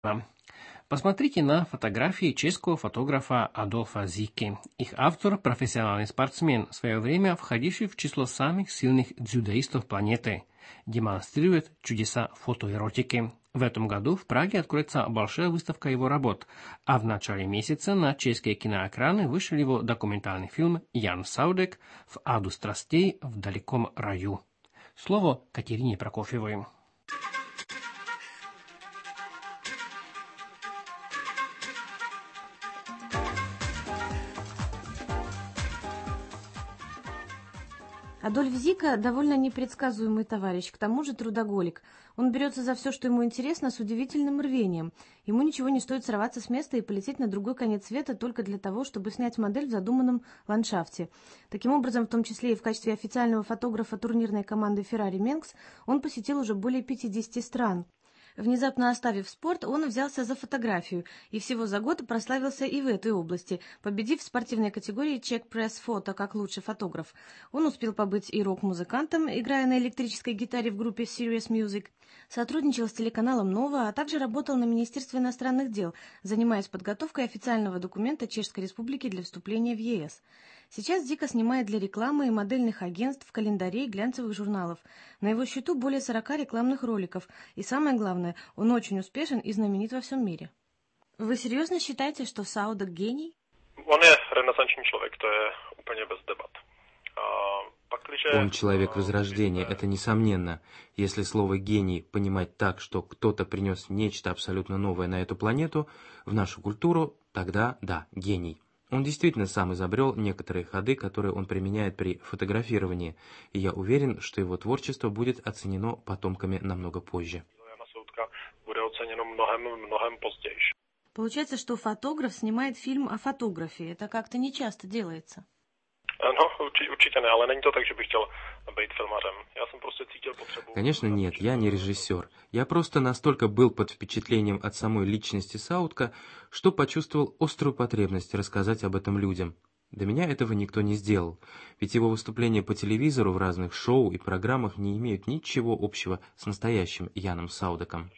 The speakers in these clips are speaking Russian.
Посмотрите на фотографии чешского фотографа Адольфа Зики. Их автор – профессиональный спортсмен, в свое время входивший в число самых сильных дзюдоистов планеты. Демонстрирует чудеса фотоэротики. В этом году в Праге откроется большая выставка его работ, а в начале месяца на чешские киноэкраны вышел его документальный фильм «Ян Саудек. В аду страстей в далеком раю». Слово Катерине Прокофьевой. Адольф Зика довольно непредсказуемый товарищ, к тому же трудоголик. Он берется за все, что ему интересно, с удивительным рвением. Ему ничего не стоит сорваться с места и полететь на другой конец света только для того, чтобы снять модель в задуманном ландшафте. Таким образом, в том числе и в качестве официального фотографа турнирной команды Ferrari Mengs, он посетил уже более 50 стран. Внезапно оставив спорт, он взялся за фотографию и всего за год прославился и в этой области, победив в спортивной категории Czech Press Photo как лучший фотограф. Он успел побыть и рок-музыкантом, играя на электрической гитаре в группе Serious Music, сотрудничал с телеканалом «Нова», а также работал на Министерстве иностранных дел, занимаясь подготовкой официального документа Чешской Республики для вступления в ЕС. Сейчас Зика снимает для рекламы и модельных агентств, календарей, глянцевых журналов. На его счету более 40 рекламных роликов. И самое главное, он очень успешен и знаменит во всем мире. Вы серьезно считаете, что Саудек гений? Он ренессансный человек, это úplně без дебат. Он человек Возрождения, это несомненно. Если слово «гений» понимать так, что кто-то принес нечто абсолютно новое на эту планету, в нашу культуру, тогда да, гений. Он действительно сам изобрел некоторые ходы, которые он применяет при фотографировании, и я уверен, что его творчество будет оценено потомками намного позже. Получается, что фотограф снимает фильм о фотографии. Это как-то нечасто делается. Конечно, нет, я не режиссер. Я просто настолько был под впечатлением от самой личности Саудка, что почувствовал острую потребность рассказать об этом людям. До меня этого никто не сделал, ведь его выступления по телевизору в разных шоу и программах не имеют ничего общего с настоящим Яном Саудеком.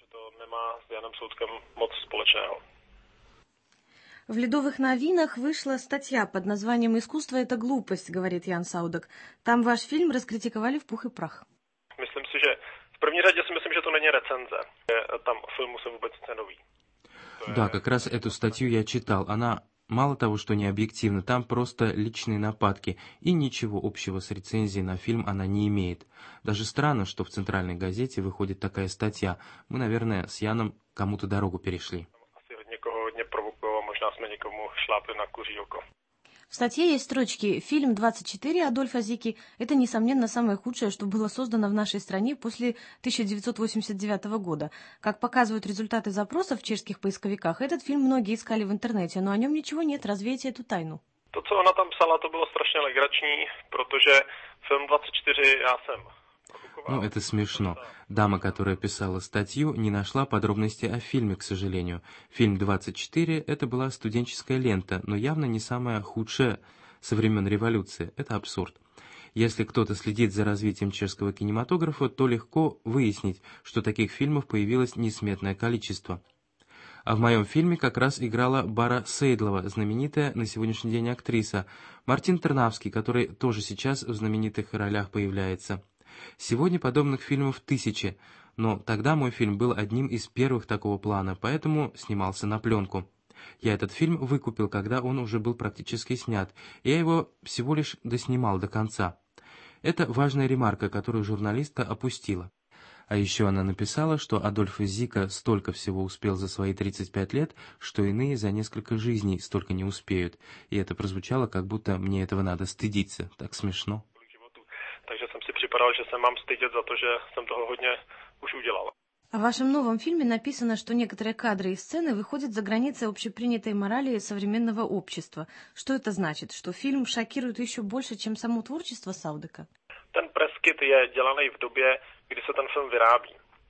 В «Ледовых новинах» вышла статья под названием «Искусство – это глупость», говорит Ян Саудек. Там ваш фильм раскритиковали в пух и прах. Myslím si, že v první řadě si myslím, že to není recenze. Tam filmu se vůbec nenoví. Да, как раз эту статью я читал. Она мало того, что не объективна, там просто личные нападки, и ничего общего с рецензией на фильм она не имеет. Даже странно, что в центральной газете выходит такая статья. Мы, наверное, с Яном кому-то дорогу перешли. В статье есть строчки: «Фильм 24 Адольфа Зики – это, несомненно, самое худшее, что было создано в нашей стране после 1989 года. Как показывают результаты запросов в чешских поисковиках, этот фильм многие искали в интернете, но о нем ничего нет. Развейте эту тайну». To, co ona tam psala, to bylo strašně legrační, protože film 24 já jsem. Ну, это смешно. Дама, которая писала статью, не нашла подробностей о фильме, к сожалению. Фильм «24» — это была студенческая лента, но явно не самая худшая со времен революции. Это абсурд. Если кто-то следит за развитием чешского кинематографа, то легко выяснить, что таких фильмов появилось несметное количество. А в моем фильме как раз играла Бара Сейдлова, знаменитая на сегодняшний день актриса, Мартин Тернавский, который тоже сейчас в знаменитых ролях появляется. Сегодня подобных фильмов тысячи, но тогда мой фильм был одним из первых такого плана, поэтому снимался на пленку. Я этот фильм выкупил, когда он уже был практически снят, и я его всего лишь доснимал до конца. Это важная ремарка, которую журналистка опустила. А еще она написала, что Адольф Зика столько всего успел за свои 35 лет, что иные за несколько жизней столько не успеют, и это прозвучало, как будто мне этого надо стыдиться. Так смешно. Takže jsem si připadal, že se mám stydět za to, že jsem toho hodně už udělal. В вашем новом фильме написано, что некоторые кадры и сцены выходят за границы общепринятой морали современного общества. Что это значит? Что фильм шокирует еще больше, чем само творчество Саудека? Ten preskit je dělaný v době, kdy se ten film vyrábí.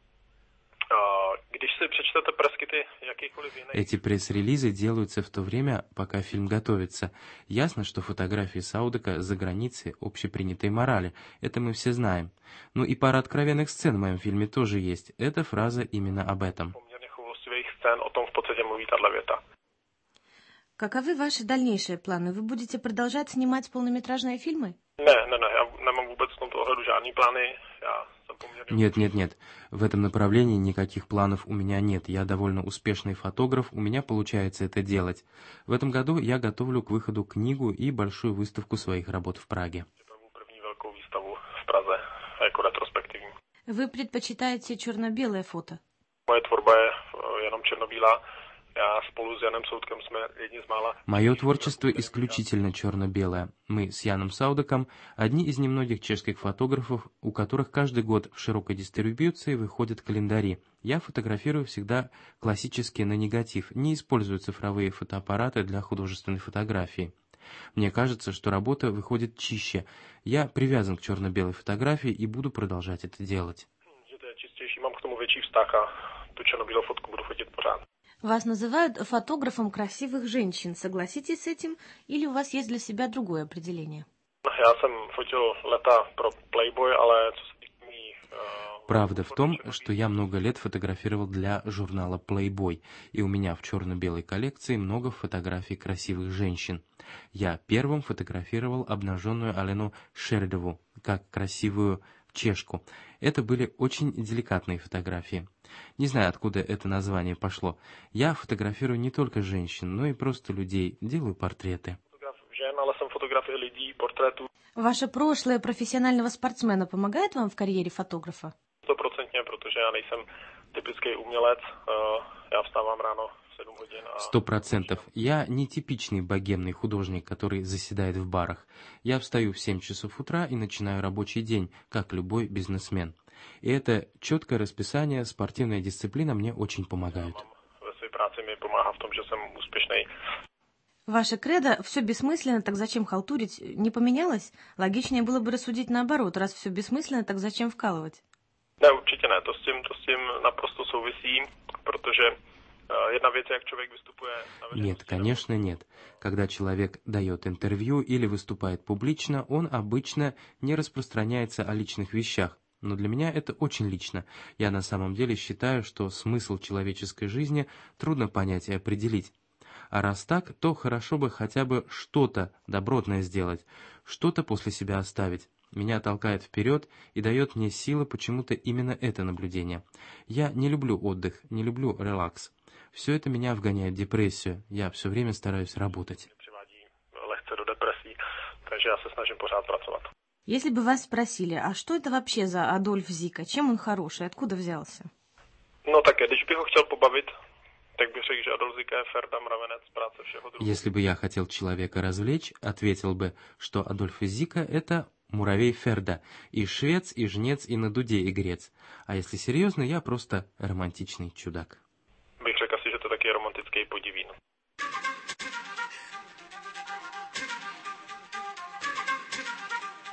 Když si přečtete preskity jakýchkoliv jiných... Эти пресс-релизы делаются в то время, пока фильм готовится. Ясно, что фотографии Саудека за границей общепринятой морали. Это мы все знаем. Ну и пара откровенных сцен в моем фильме тоже есть. Эта фраза именно об этом. Poměrně choulostivějch scén, o tom v podstatě mluví tato věta. Каковы ваши дальнейшие планы? Вы будете продолжать снимать полнометражные фильмы? Ne, já nemám vůbec v tomto ohledu žádný plány. Já jsem poměrně... Нет. В этом направлении никаких планов у меня нет. Я довольно успешный фотограф, у меня получается это делать. В этом году я готовлю к выходу книгу и большую выставку своих работ в Праге. První velkou výstavu v Praze jako retrospektivní. Вы предпочитаете черно-белое фото? Moje tvorba je jenom černobílá. Já spolu s Janem Soudkem jsme jedni z mála... Мое творчество исключительно черно-белое. Мы с Яном Саудаком одни из немногих чешских фотографов, у которых каждый год в широкой дистрибьюции выходят календари. Я фотографирую всегда классически на негатив, не использую цифровые фотоаппараты для художественной фотографии. Мне кажется, что работа выходит чище. Я привязан к черно-белой фотографии и буду продолжать это делать. Že to je čistější, mám k tomu větší vztah a tu černobílou fotku budu fotit pořád. Вас называют фотографом красивых женщин. Согласитесь с этим? Или у вас есть для себя другое определение? Já jsem fotil leta pro Playboy, ale co se týká mých... Правда в том, что я много лет фотографировал для журнала Playboy, и у меня в черно-белой коллекции много фотографий красивых женщин. Я первым фотографировал обнаженную Алену Шердову, как красивую чешку. Это были очень деликатные фотографии. Не знаю, откуда это название пошло. Я фотографирую не только женщин, но и просто людей, делаю портреты. Ваше прошлое профессионального спортсмена помогает вам в карьере фотографа? 100%, protože já nejsem typický umělec, já vstávám ráno v 7 hodin. 100%. Я не типичный богемный художник, который заседает в барах. Я встаю в 7 часов утра и начинаю рабочий день, как любой бизнесмен. И это четкое расписание, спортивная дисциплина мне очень помогают. Ve své práci mi pomáhá v tom, že jsem úspěšný. Ваше кредо «все бессмысленно, так зачем халтурить» не поменялось? Логичнее было бы рассудить наоборот. Раз все бессмысленно, tak зачем вкалывать? Ne, určitě ne. To s tím naprosto souvisí, protože jedna věc, jak člověk vystupuje... Нет, конечно, нет. Когда человек дает интервью или выступает публично, он обычно не распространяется о личных вещах. Но для меня это очень лично. Я на самом деле считаю, что смысл человеческой жизни трудно понять и определить. А раз так, то хорошо бы хотя бы что-то добротное сделать, что-то после себя оставить. Меня толкает вперед и дает мне силы почему-то именно это наблюдение. Я не люблю отдых, не люблю релакс. Все это меня вгоняет в депрессию. Я все время стараюсь работать. Легce do depresí, takže já se snažím pořád pracovat. Если бы вас спросили, а что это вообще за Адольф Зика, чем он хороший, откуда взялся? No tak, když bych ho chtěl pobavit, tak bych řekl, že Adolf Zika je Ferda, mravenec, práce všeho druhu. Если бы я хотел человека развлечь, ответил бы, что Адольф Зика – это муравей Ферда, и швец, и жнец, и на дуде игрец. А если серьезно, я просто романтичный чудак. Bych řekl si, že to taky je romantický podivín.